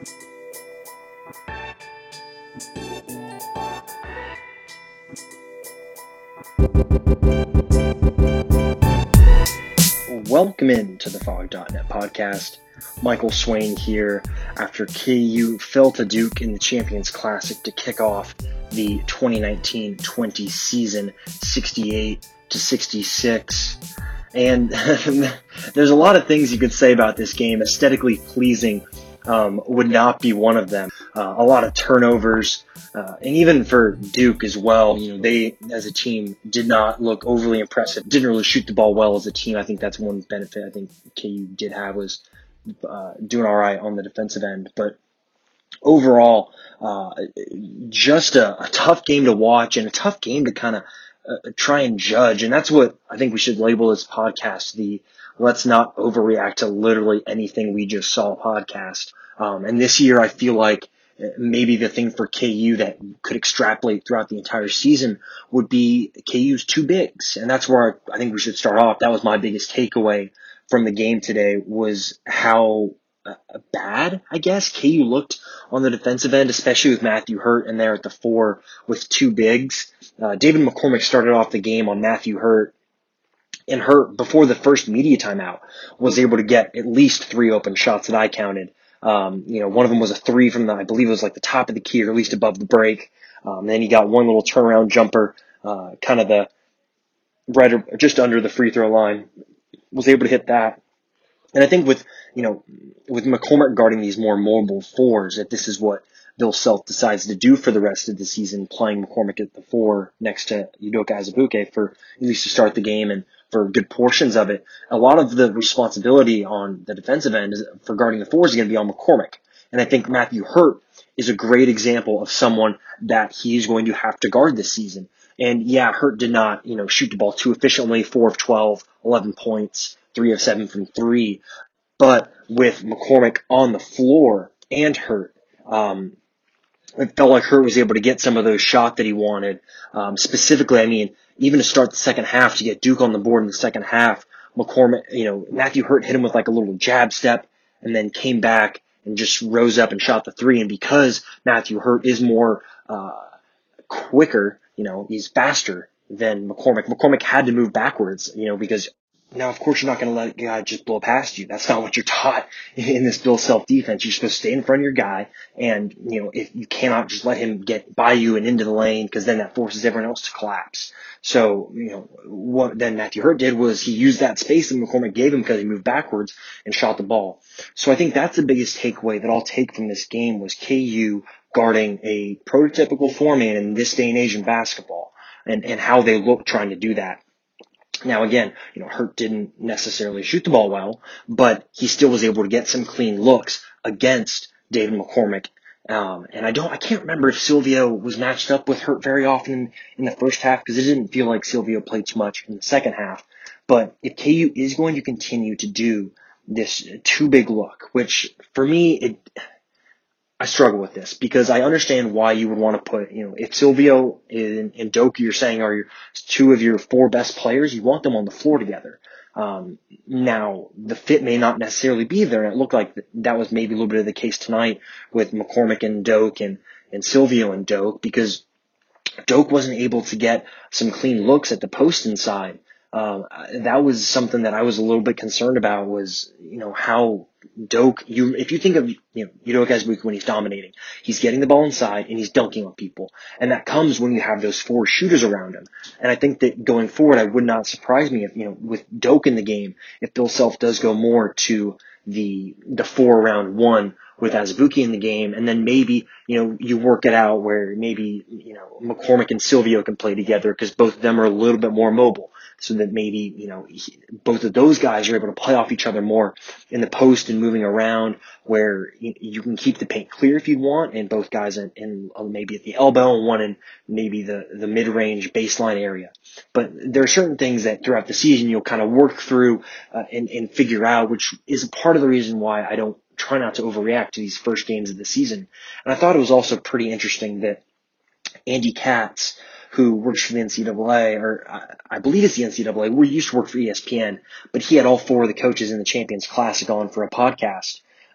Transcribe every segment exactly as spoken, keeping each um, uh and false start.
Welcome in to the Fog dot net podcast. Michael Swain here after K U fell to Duke in the Champions Classic to kick off the twenty nineteen twenty season, sixty-eight to sixty-six. And there's a lot of things you could say about this game. Aesthetically pleasing um, would not be one of them. Uh, a lot of turnovers, uh, and even for Duke as well, you know, they as a team did not look overly impressive. Didn't really shoot the ball well as a team. I think that's one benefit I think K U did have was uh, doing all right on the defensive end. But overall, uh, just a, a tough game to watch and a tough game to kind of uh, try and judge. And that's what I think we should label this podcast, the let's not overreact to literally anything we just saw podcast. Um, and this year I feel like maybe the thing for K U that could extrapolate throughout the entire season would be K U's two bigs. And that's where I think we should start off. That was my biggest takeaway from the game today, was how uh, bad, I guess, K U looked on the defensive end, especially with Matthew Hurt in there at the four with two bigs. Uh, David McCormack started off the game on Matthew Hurt, and Hurt, before the first media timeout, was able to get at least three open shots that I counted. Um, you know, one of them was a three from the, I believe it was like the top of the key or at least above the break. Um, then he got one little turnaround jumper, uh, kind of the right or just under the free throw line, was able to hit that. And I think with, you know, with McCormack guarding these more mobile fours, that this is what Bill Self decides to do for the rest of the season, playing McCormack at the four next to Udoka Azubuike for at least to start the game and for good portions of it. A lot of the responsibility on the defensive end is, for guarding the fours is going to be on McCormack. And I think Matthew Hurt is a great example of someone that he's going to have to guard this season. And yeah, Hurt did not, you know, shoot the ball too efficiently, four of twelve, eleven points, three of seven from three. But with McCormack on the floor and Hurt, um, it felt like Hurt was able to get some of those shots that he wanted. Um, specifically, I mean, even to start the second half, to get Duke on the board in the second half, McCormack, you know, Matthew Hurt hit him with like a little jab step and then came back and just rose up and shot the three. And because Matthew Hurt is more, uh, quicker, you know, he's faster than McCormack. McCormack had to move backwards, you know, because now, of course, you're not going to let a guy just blow past you. That's not what you're taught in this Bill Self defense. You're supposed to stay in front of your guy, and you know if you cannot just let him get by you and into the lane, because then that forces everyone else to collapse. So, you know, what then Matthew Hurt did was he used that space that McCormack gave him because he moved backwards and shot the ball. So I think that's the biggest takeaway that I'll take from this game was K U guarding a prototypical four-man in this day and age in basketball, and and how they look trying to do that. Now, again, you know, Hurt didn't necessarily shoot the ball well, but he still was able to get some clean looks against David McCormack. Um, and I don't, I can't remember if Silvio was matched up with Hurt very often in, in the first half, because it didn't feel like Silvio played too much in the second half. But if K U is going to continue to do this too big look, which for me, it, I struggle with this because I understand why you would want to put, you know, if Silvio and, and Doak, you're saying are your, two of your four best players, you want them on the floor together. Um, now, the fit may not necessarily be there, and it looked like that was maybe a little bit of the case tonight with McCormack and Doak and, and Silvio and Doak, because Doak wasn't able to get some clean looks at the post inside. Um, that was something that I was a little bit concerned about was, you know, how Doak, you, if you think of, you know, Udoka Azubuike when he's dominating, he's getting the ball inside and he's dunking on people. And that comes when you have those four shooters around him. And I think that going forward, I would not surprise me if, you know, with Doak in the game, if Bill Self does go more to the, the four around one with Azubuike in the game. And then maybe, you know, you work it out where maybe, you know, McCormack and Silvio can play together because both of them are a little bit more mobile. So that maybe, you know, he, both of those guys are able to play off each other more in the post and moving around, where you, you can keep the paint clear if you want, and both guys in, in uh, maybe at the elbow and one in maybe the, the mid-range baseline area. But there are certain things that throughout the season you'll kind of work through uh, and, and figure out, which is a part of the reason why I don't try not to overreact to these first games of the season. And I thought it was also pretty interesting that Andy Katz, who works for the N C double A, or I, I believe it's the N C double A. We used to work for E S P N, but he had all four of the coaches in the Champions Classic on for a podcast.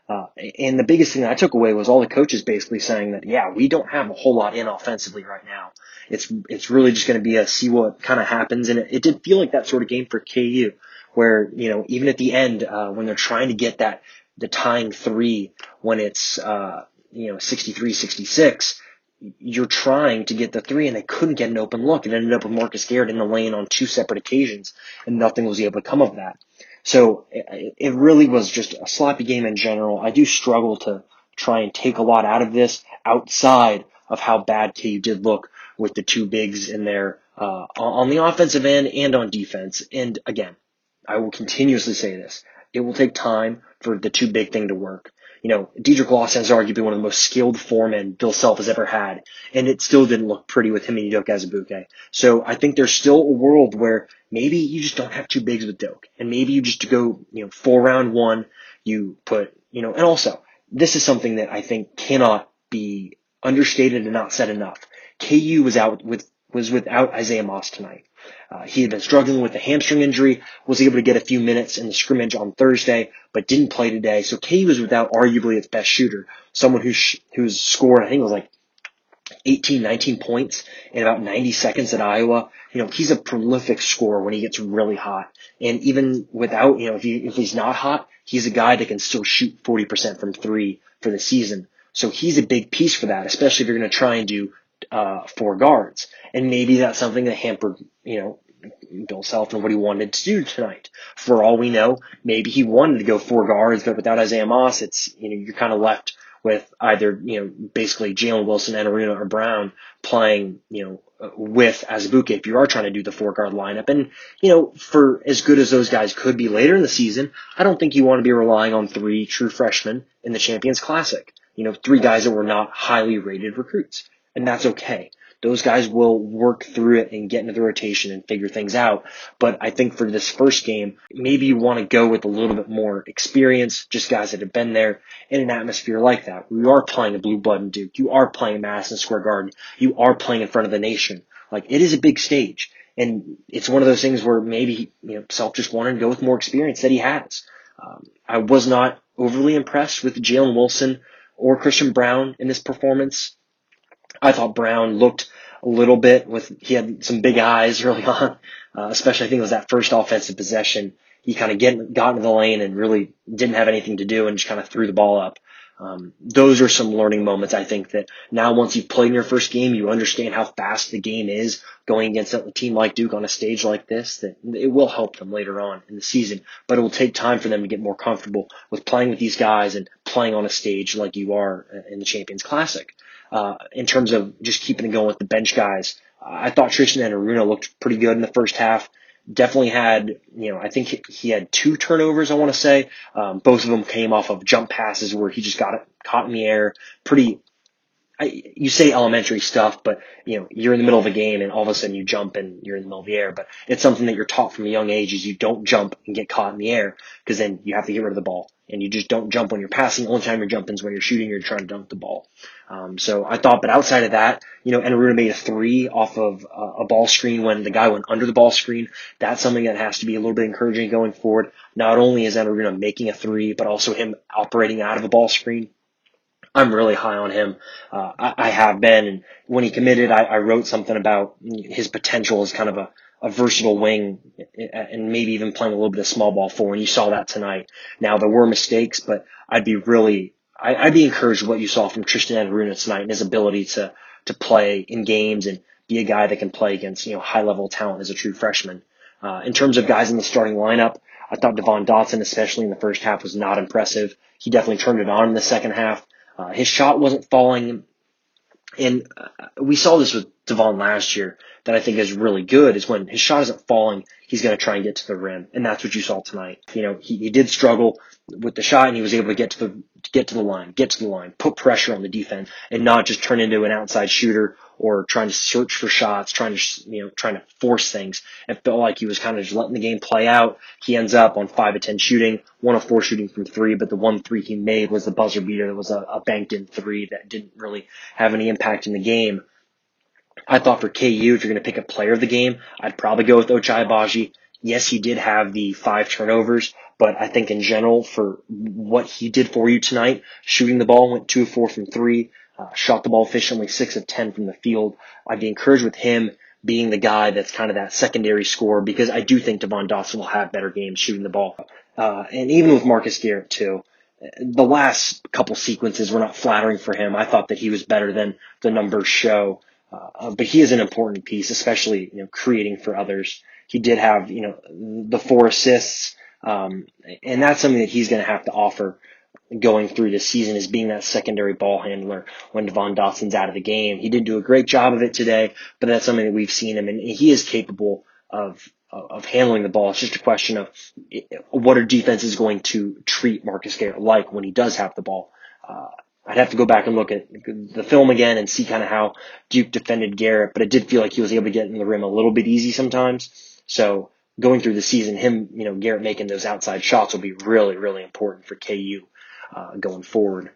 Uh, and the biggest thing that I took away was all the coaches basically saying that, yeah, we don't have a whole lot in offensively right now. It's, it's really just going to be a see what kind of happens. And it, it did feel like that sort of game for K U where, you know, even at the end, uh, when they're trying to get that, the tying three when it's, uh, you know, sixty-three sixty-six, you're trying to get the three and they couldn't get an open look. It ended up with Marcus Garrett in the lane on two separate occasions and nothing was able to come of that. So it, it really was just a sloppy game in general. I do struggle to try and take a lot out of this outside of how bad K U did look with the two bigs in there, uh, on the offensive end and on defense. And again, I will continuously say this. It will take time for the two big thing to work. You know, Dedrick Lawson is arguably one of the most skilled foremen Bill Self has ever had, and it still didn't look pretty with him and Udoka Azubuike. So I think there's still a world where maybe you just don't have two bigs with Doak, and maybe you just go, you know, four round one, you put, you know, and also, this is something that I think cannot be understated and not said enough. K U was out with, was without Isaiah Moss tonight. Uh, he had been struggling with a hamstring injury, was able to get a few minutes in the scrimmage on Thursday, but didn't play today. So K U was without arguably its best shooter, someone who's, sh- who's scored, I think it was like eighteen, nineteen points in about ninety seconds at Iowa. You know, he's a prolific scorer when he gets really hot. And even without, you know, if he, if he's not hot, he's a guy that can still shoot forty percent from three for the season. So he's a big piece for that, especially if you're going to try and do uh, four guards. And maybe that's something that hampered, you know, Bill Self and what he wanted to do tonight. For all we know, maybe he wanted to go four guards, but without Isaiah Moss, it's, you know, you're kind of left with either, you know, basically Jalen Wilson, Enaruna, or Brown playing, you know, with Azubuike if you are trying to do the four guard lineup. And, you know, for as good as those guys could be later in the season, I don't think you want to be relying on three true freshmen in the Champions Classic. You know, three guys that were not highly rated recruits. And that's okay. Those guys will work through it and get into the rotation and figure things out. But I think for this first game, maybe you want to go with a little bit more experience, just guys that have been there in an atmosphere like that. You are playing a blue blood in Duke. You are playing Madison Square Garden. You are playing in front of the nation. Like, it is a big stage. And it's one of those things where maybe, you know, Self just wanted to go with more experience that he has. Um, I was not overly impressed with Jalen Wilson or Christian Braun in this performance. I thought Brown looked a little bit with, he had some big eyes early on, uh, especially I think it was that first offensive possession. He kind of get, got into the lane and really didn't have anything to do and just kind of threw the ball up. Um, those are some learning moments. I think that now once you've played in your first game, you understand how fast the game is going against a team like Duke on a stage like this, that it will help them later on in the season, but it will take time for them to get more comfortable with playing with these guys and playing on a stage like you are in the Champions Classic. Uh, in terms of just keeping it going with the bench guys, uh, I thought Tristan Enaruna looked pretty good in the first half. Definitely had, you know, I think he, he had two turnovers, I want to say. Um, both of them came off of jump passes where he just got it caught in the air. Pretty, I, you say elementary stuff, but, you know, you're in the middle of a game and all of a sudden you jump and you're in the middle of the air. But it's something that you're taught from a young age is you don't jump and get caught in the air because then you have to get rid of the ball. And you just don't jump when you're passing. The only time you're jumping is when you're shooting, you're trying to dunk the ball. Um, so I thought, but outside of that, you know, Enaruna made a three off of uh, a ball screen when the guy went under the ball screen. That's something that has to be a little bit encouraging going forward. Not only is Enaruna making a three, but also him operating out of a ball screen. I'm really high on him. Uh, I, I have been. And when he committed, I, I wrote something about his potential as kind of a, a versatile wing and maybe even playing a little bit of small ball four. And you saw that tonight. Now, there were mistakes, but I'd be really, I, I'd be encouraged with what you saw from Tristan Enaruna tonight and his ability to, to play in games and be a guy that can play against, you know, high level talent as a true freshman. Uh, in terms of guys in the starting lineup, I thought Devon Dotson, especially in the first half, was not impressive. He definitely turned it on in the second half. Uh, his shot wasn't falling, and uh, we saw this with Devon last year that I think is really good is when his shot isn't falling, he's going to try and get to the rim, and that's what you saw tonight. You know, he, he did struggle with the shot, and he was able to get to the get to the line, get to the line, put pressure on the defense, and not just turn into an outside shooter or trying to search for shots, trying to, you know, trying to force things. It felt like he was kind of just letting the game play out. He ends up on five of ten shooting, one of four shooting from three, but the one three he made was the buzzer beater. That was a, a banked in three that didn't really have any impact in the game. I thought for K U, if you're going to pick a player of the game, I'd probably go with Ochai Agbaji. Yes, he did have the five turnovers, But I think in general, for what he did for you tonight, shooting the ball, went two of four from three, uh, shot the ball efficiently, six of ten from the field. I'd be encouraged with him being the guy that's kind of that secondary scorer, because I do think Devon Dotson will have better games shooting the ball. Uh, and even with Marcus Garrett too, the last couple sequences were not flattering for him. I thought that he was better than the numbers show. Uh, but he is an important piece, especially, you know, creating for others. He did have, you know, the four assists, um, and that's something that he's going to have to offer going through this season, is being that secondary ball handler when Devon Dotson's out of the game. He didn't do a great job of it today, but that's something that we've seen him, and he is capable of of handling the ball. It's just a question of what are defenses going to treat Marcus Garrett like when he does have the ball. Uh, I'd have to go back and look at the film again and see kind of how Duke defended Garrett, but it did feel like he was able to get in the rim a little bit easy sometimes. So going through the season, him, you know, Garrett making those outside shots will be really, really important for K U uh, going forward.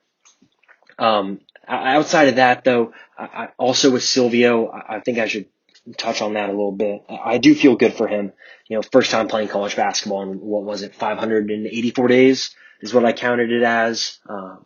Um, outside of that, though, I, I, also with Silvio, I, I think I should touch on that a little bit. I do feel good for him. You know, first time playing college basketball in, what was it, five hundred eighty-four days is what I counted it as. Um,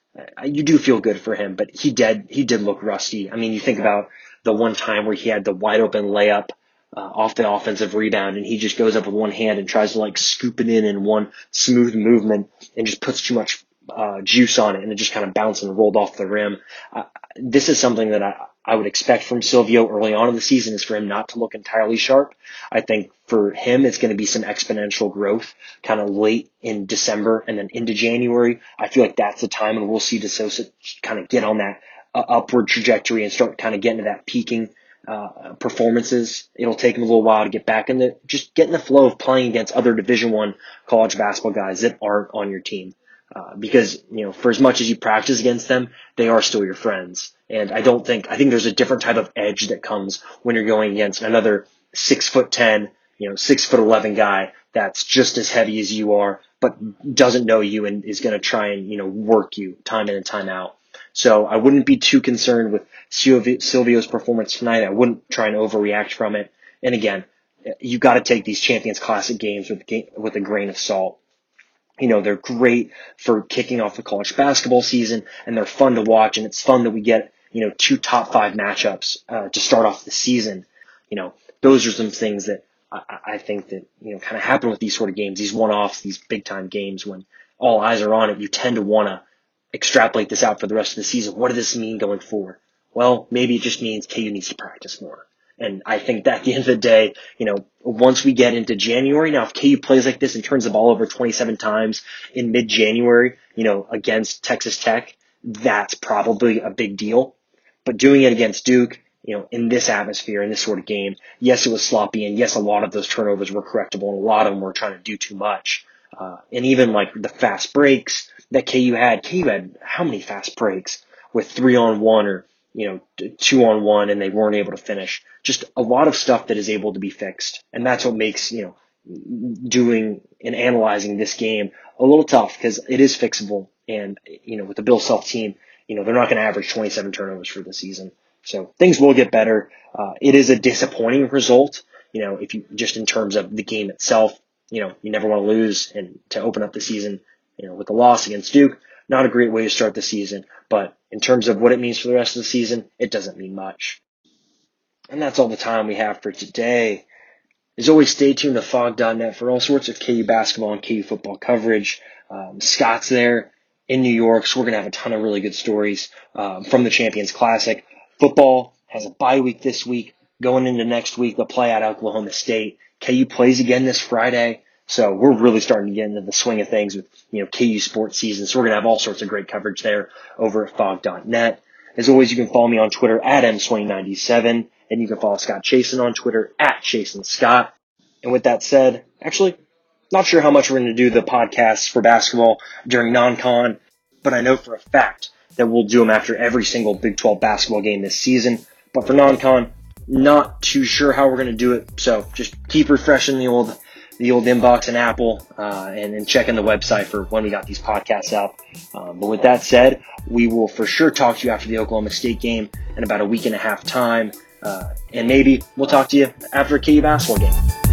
You do feel good for him, but he did, he did look rusty. I mean, you think about the one time where he had the wide open layup uh, off the offensive rebound, and he just goes up with one hand and tries to like scoop it in in one smooth movement and just puts too much uh, juice on it, and it just kind of bounced and rolled off the rim. Uh, this is something that I, I would expect from Silvio early on in the season, is for him not to look entirely sharp. I think for him, it's going to be some exponential growth kind of late in December and then into January. I feel like that's the time when we'll see DeSosa kind of get on that uh, upward trajectory and start kind of getting to that peaking uh, performances. It'll take him a little while to get back in the, just get in the flow of playing against other Division One college basketball guys that aren't on your team. Uh, because, you know, for as much as you practice against them, they are still your friends. And I don't think, I think there's a different type of edge that comes when you're going against another six foot ten, you know, six foot eleven guy that's just as heavy as you are, but doesn't know you and is going to try and, you know, work you time in and time out. So I wouldn't be too concerned with Silvio's performance tonight. I wouldn't try and overreact from it. And again, you got to take these Champions Classic games with, with a grain of salt. You know, they're great for kicking off the college basketball season, and they're fun to watch, and it's fun that we get, you know, two top five matchups uh, to start off the season. You know, those are some things that I, I think that, you know, kind of happen with these sort of games, these one-offs, these big-time games when all eyes are on it. You tend to want to extrapolate this out for the rest of the season. What does this mean going forward? Well, maybe it just means K U needs to practice more. And I think that at the end of the day, you know, once we get into January, now if K U plays like this and turns the ball over twenty-seven times in mid-January, you know, against Texas Tech, that's probably a big deal. But doing it against Duke, you know, in this atmosphere, in this sort of game, yes, it was sloppy, and yes, a lot of those turnovers were correctable, and a lot of them were trying to do too much. Uh, and even like the fast breaks that K U had, K U had how many fast breaks with three on one or, you know, two on one, and they weren't able to finish. Just a lot of stuff that is able to be fixed. And that's what makes, you know, doing and analyzing this game a little tough, because it is fixable. And, you know, with the Bill Self team, you know, they're not going to average twenty-seven turnovers for the season. So things will get better. Uh, it is a disappointing result, you know, if you just in terms of the game itself. You know, you never want to lose, and to open up the season, you know, with a loss against Duke, not a great way to start the season. But in terms of what it means for the rest of the season, it doesn't mean much. And that's all the time we have for today. As always, stay tuned to fog dot net for all sorts of K U basketball and K U football coverage. Um, Scott's there in New York, so we're going to have a ton of really good stories um, from the Champions Classic. Football has a bye week this week. Going into next week, they'll play at Oklahoma State. K U plays again this Friday. So we're really starting to get into the swing of things with, you know, K U sports season. So we're going to have all sorts of great coverage there over at fog dot net. As always, you can follow me on Twitter at m swain ninety-seven, and you can follow Scott Chasen on Twitter at Chasen Scott. And with that said, actually, not sure how much we're going to do the podcasts for basketball during non-con, but I know for a fact that we'll do them after every single Big twelve basketball game this season. But for non-con, not too sure how we're going to do it. So just keep refreshing the old the old inbox and Apple, uh, and, and checking the website for when we got these podcasts out. Um, but with that said, we will for sure talk to you after the Oklahoma State game in about a week and a half time. Uh, and maybe we'll talk to you after a K U basketball game.